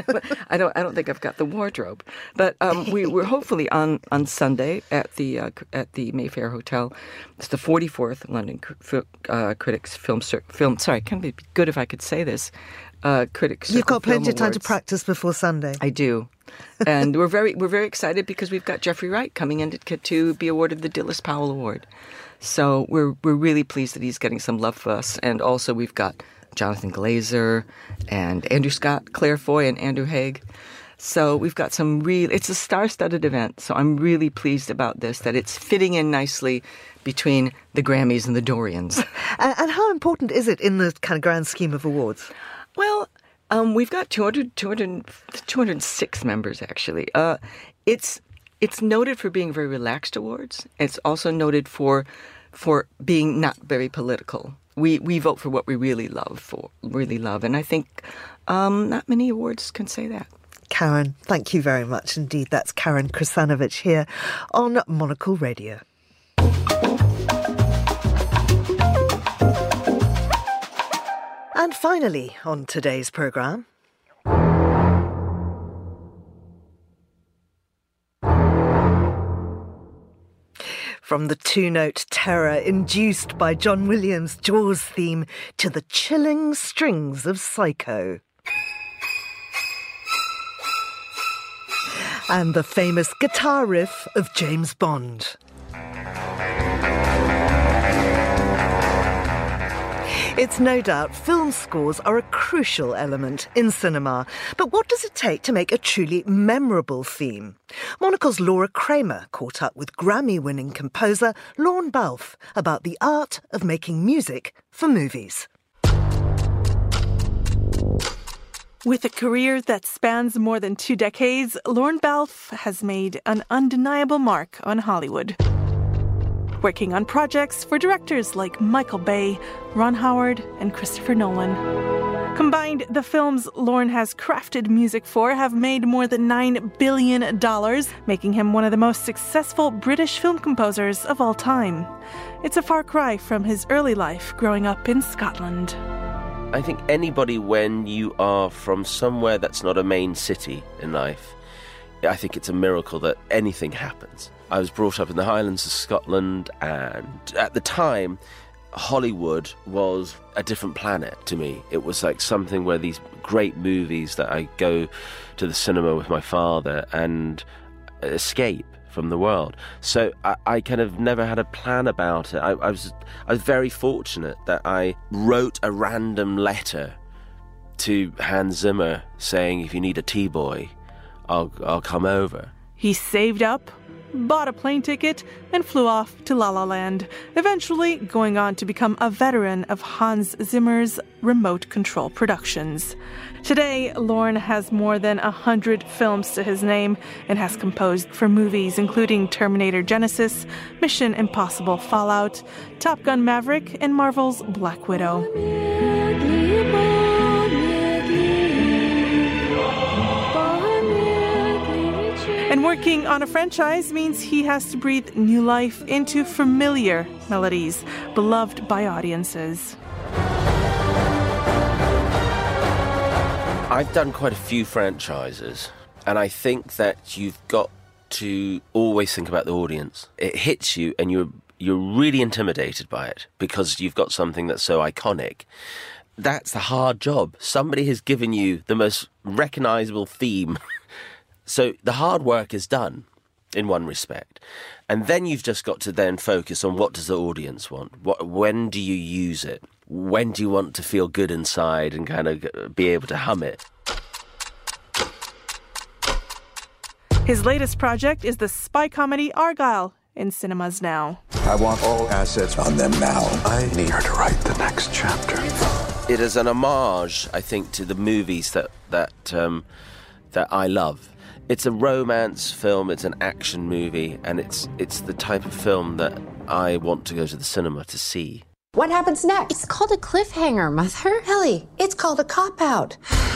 I don't. I don't think I've got the wardrobe, but um, we, we're hopefully on, on Sunday at the uh, at the Mayfair Hotel. It's the forty-fourth London uh, Critics Film Cir- Film. Sorry, it can be good if I could say this. Uh, Critics.
You've
Circle
got plenty
Film
of time to
Awards.
practice before Sunday.
I do, and we're very we're very excited because we've got Jeffrey Wright coming in to, to be awarded the Dilys Powell Award. So we're we're really pleased that he's getting some love for us, and also we've got Jonathan Glazer and Andrew Scott, Claire Foy, and Andrew Haig. So we've got some real, it's a star-studded event. So I'm really pleased about this, that it's fitting in nicely between the Grammys and the Dorians.
And, and how important is it in the kind of grand scheme of awards?
Well, um, we've got two hundred, two hundred, two hundred six members, actually. Uh, it's it's noted for being very relaxed awards. It's also noted for for being not very political. We we vote for what we really love for really love, and I think um, not many awards can say that.
Karen, thank you very much indeed. That's Karen Krasanovic here on Monocle Radio. And finally, on today's programme. From the two-note terror induced by John Williams' Jaws theme to the chilling strings of Psycho. And the famous guitar riff of James Bond. It's no doubt film scores are a crucial element in cinema. But what does it take to make a truly memorable theme? Monocle's Laura Kramer caught up with Grammy-winning composer Lorne Balfe about the art of making music for movies.
With a career that spans more than two decades, Lorne Balfe has made an undeniable mark on Hollywood. Working on projects for directors like Michael Bay, Ron Howard, and Christopher Nolan. Combined, the films Lorne has crafted music for have made more than nine billion dollars, making him one of the most successful British film composers of all time. It's a far cry from his early life growing up in Scotland.
I think anybody, when you are from somewhere that's not a main city in life, I think it's a miracle that anything happens. I was brought up in the Highlands of Scotland, and at the time, Hollywood was a different planet to me. It was like something where these great movies that I go to the cinema with my father and escape from the world. So I, I kind of never had a plan about it. I, I was I was very fortunate that I wrote a random letter to Hans Zimmer saying, if you need a T-boy, I'll I'll come over.
He saved up, bought a plane ticket, and flew off to La La Land, eventually going on to become a veteran of Hans Zimmer's remote control productions. Today, Lorne has more than a hundred films to his name and has composed for movies including Terminator Genesis, Mission Impossible Fallout, Top Gun Maverick, and Marvel's Black Widow. And working on a franchise means he has to breathe new life into familiar melodies, beloved by audiences.
I've done quite a few franchises, and I think that you've got to always think about the audience. It hits you, and you're you're really intimidated by it because you've got something that's so iconic. That's the hard job. Somebody has given you the most recognizable theme. So the hard work is done in one respect. And then you've just got to then focus on what does the audience want? What, when do you use it? When do you want to feel good inside and kind of be able to hum it?
His latest project is the spy comedy Argylle, in cinemas now.
I want all assets on them now. I need her to write the next chapter.
It is an homage, I think, to the movies that that um, that I love. It's a romance film, it's an action movie, and it's it's the type of film that I want to go to the cinema to see.
What happens next? It's called a cliffhanger, Mother. Ellie, it's called a cop-out.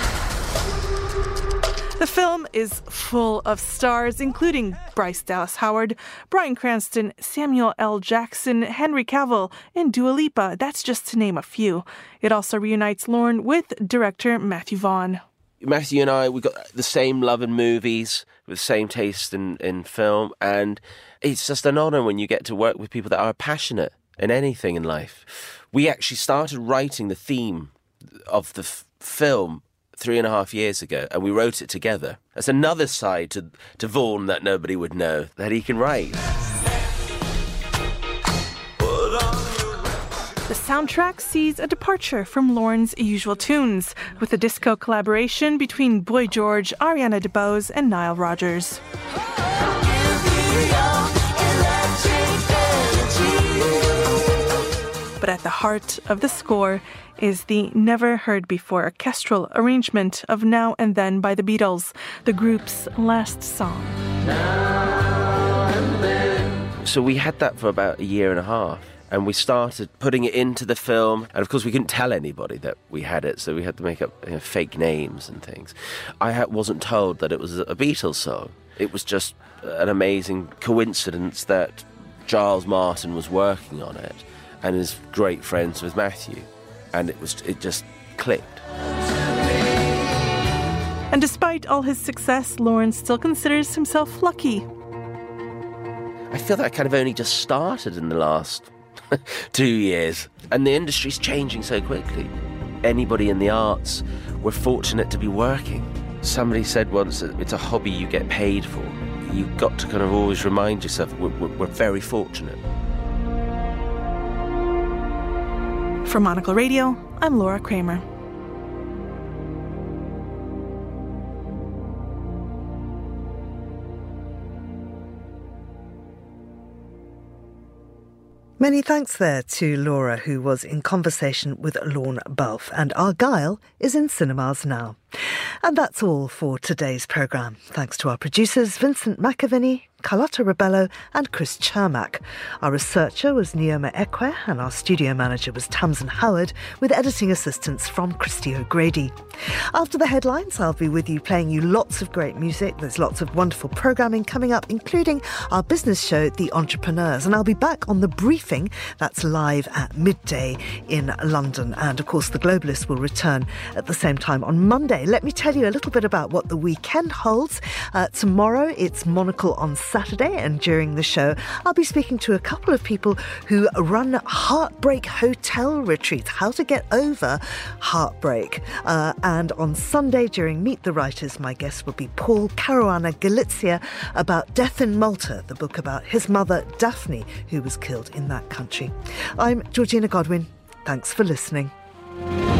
The film is full of stars, including Bryce Dallas Howard, Bryan Cranston, Samuel L. Jackson, Henry Cavill, and Dua Lipa. That's just to name a few. It also reunites Lorne with director Matthew Vaughn.
Matthew and I, we got the same love in movies, with the same taste in, in film, and it's just an honour when you get to work with people that are passionate in anything in life. We actually started writing the theme of the f- film three and a half years ago, and we wrote it together. That's another side to, to Vaughn that nobody would know, that he can write.
The soundtrack sees a departure from Lorne's usual tunes, with a disco collaboration between Boy George, Ariana DeBose, and Nile Rodgers. But at the heart of the score is the never-heard-before orchestral arrangement of Now and Then by the Beatles, the group's last song.
So we had that for about a year and a half, and we started putting it into the film, and of course we couldn't tell anybody that we had it, so we had to make up, you know, fake names and things. I ha- wasn't told that it was a Beatles song. It was just an amazing coincidence that Giles Martin was working on it and is great friends with Matthew. And it was it just clicked.
And despite all his success, Lorne still considers himself lucky.
I feel that I kind of only just started in the last two years. And the industry's changing so quickly. Anybody in the arts, we're fortunate to be working. Somebody said once that it's a hobby you get paid for. You've got to kind of always remind yourself we're, we're, we're very fortunate.
For Monocle Radio, I'm Laura Kramer.
Many thanks there to Laura, who was in conversation with Lorne Balfe, and Argylle is in cinemas now. And that's all for today's programme. Thanks to our producers, Vincent McAviney, Carlotta Rebello and Chris Chermak. Our researcher was Neoma Ekwe and our studio manager was Tamsin Howard, with editing assistance from Christy O'Grady. After the headlines, I'll be with you playing you lots of great music. There's lots of wonderful programming coming up, including our business show, The Entrepreneurs. And I'll be back on The Briefing. That's live at midday in London. And of course, The Globalist will return at the same time on Monday. Let me tell you a little bit about what the weekend holds. Uh, tomorrow, it's Monocle on Sunday. Saturday, and during the show, I'll be speaking to a couple of people who run heartbreak hotel retreats, how to get over heartbreak. Uh, and on Sunday, during Meet the Writers, my guest will be Paul Caruana Galizia about Death in Malta, the book about his mother, Daphne, who was killed in that country. I'm Georgina Godwin. Thanks for listening.